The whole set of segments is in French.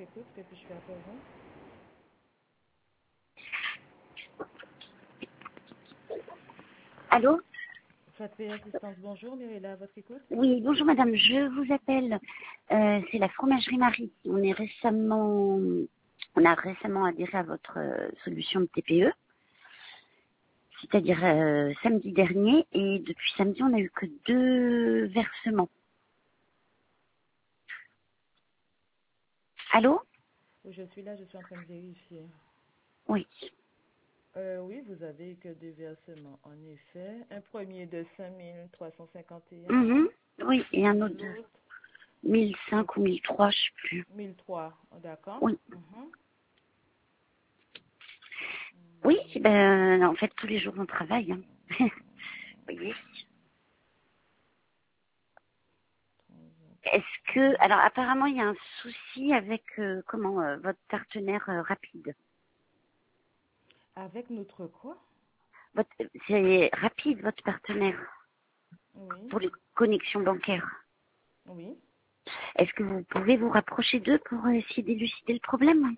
écoute. Que puis-je faire pour vous? Allô? Fatway Assistance, bonjour. Mirella, à votre écoute. Oui, bonjour madame, je vous appelle. C'est la fromagerie Marie. On a récemment adhéré à votre solution de TPE, c'est-à-dire samedi dernier, et depuis samedi, on n'a eu que 2 versements. Allô? Oui, je suis là, je suis en train de vérifier. Oui. Oui, vous avez que deux versements, en effet. Un premier de 5 351 Mhm. Oui, et un et autre de l'autre 1005 ou 1003, je sais plus. 1003. D'accord. Oui. Mhm. Oui, ben, en fait, tous les jours, on travaille. Hein. Vous voyez? Est-ce que, alors apparemment il y a un souci avec votre partenaire rapide. Avec notre quoi? C'est rapide votre partenaire Oui, pour les connexions bancaires. oui. Est-ce que vous pouvez vous rapprocher d'eux pour essayer d'élucider le problème?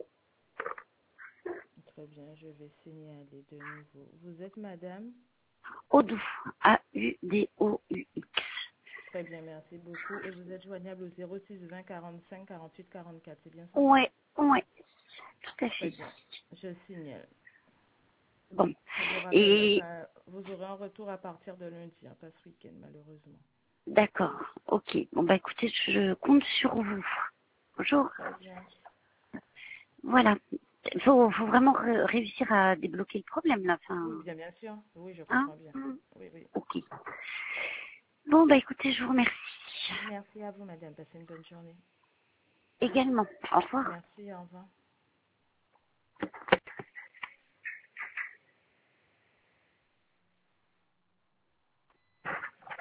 Très bien, je vais signaler de nouveau. Vous êtes madame? Audou, Audou. Très bien, merci beaucoup. Et vous êtes joignable au 06 20 45 48 44, c'est bien ça? Ouais, ouais, tout à Très fait. bien, je signale. Bon, On vous rappelle, et enfin, vous aurez un retour à partir de lundi, hein, pas ce week-end malheureusement. d'accord, ok. Bon bah écoutez, je compte sur vous. Bonjour. Très bien. Voilà. Faut vraiment réussir à débloquer le problème là. Oui, Enfin, bien sûr. Oui, je hein? comprends bien. Hmm. Oui, oui. Ok. Bon, bah écoutez, je vous remercie Merci à vous, madame. Passez une bonne journée. également. Au revoir. Merci, au revoir.